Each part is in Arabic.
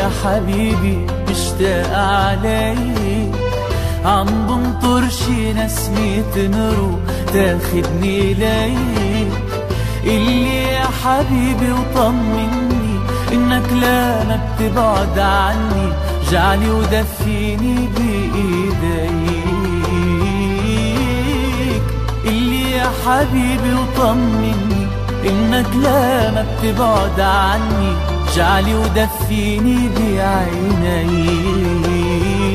يا حبيبي مشتاق عليك، عم بنطر شي نسمة نور تاخدني ليك. قلي يا حبيبي وطمني انك لا ما بتبعد عني، جعلي ودفيني بايديك. قلي يا حبيبي وطمني انك لا ما بتبعد عني، جعلي ودفيني بعينيك.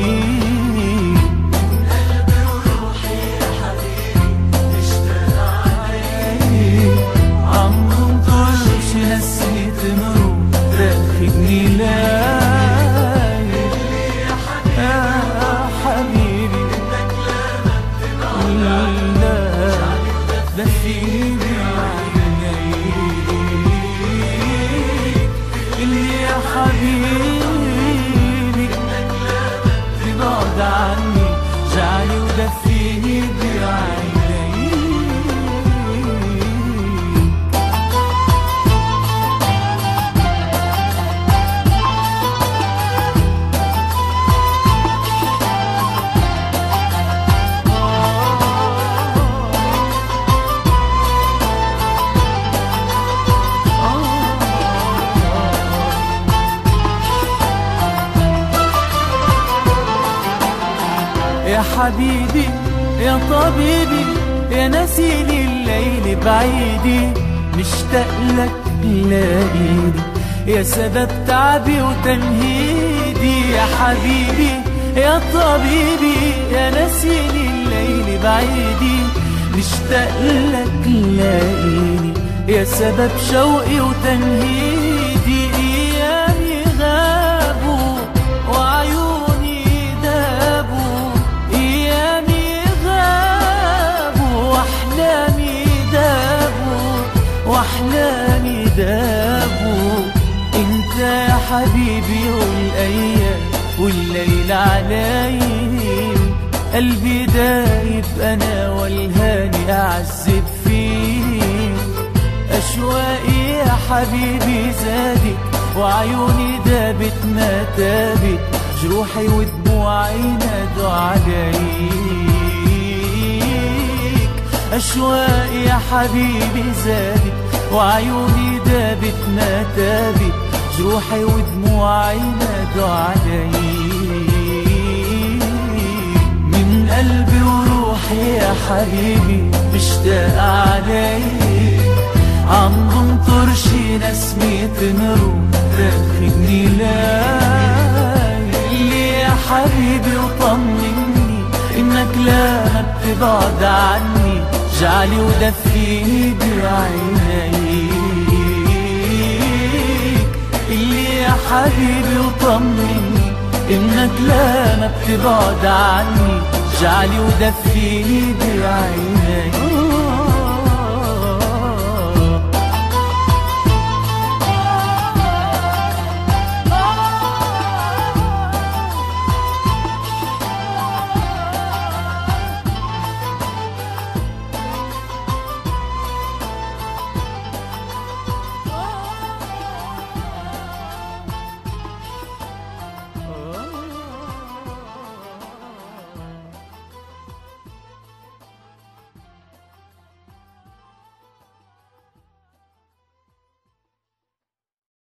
تاخدني لايك يا حبيبي انك لا دفيني بعينيك. اللي يا حبيبي انك لا تبعد عني، جعلي ودفيني بعينيك. يا حبيبي يا طبيبي يا نسيني الليل بعيدي، مشتاق لك لاقيني يا سبب تعبي وتنهيدي. يا حبيبي يا طبيبي يا نسيني الليل بعيدي، مشتاق لك لاقيني يا سبب شوقي وتنهيدي. ايامي غابوا وعيوني دابوا، ايامي غابوا واحلامي دابوا، واحلامي دابوا. انت يا حبيبي والايام والليل عليك، قلبي دايب انا والهاني اعذب فيه. اشواقي يا حبيبي زادت وعيوني دابت ما تابت، جروحي ودموعي نادوا عليك. اشواقي يا حبيبي زادت وعيوني دابت ما تابت، جروحي ودموعي نادوا عليك. من قلبي وروحي يا حبيبي مشتاق عليك، عم بنطر شي نسمة نور تاخدني لايك. اللي يا حبيبي وطمني انك لا ما بتبعد عني، جعلي ودفيني بعينيك. اللي يا حبيبي وطمني انك لا ما بتبعد عني، جعلي ودفيني بعينيك.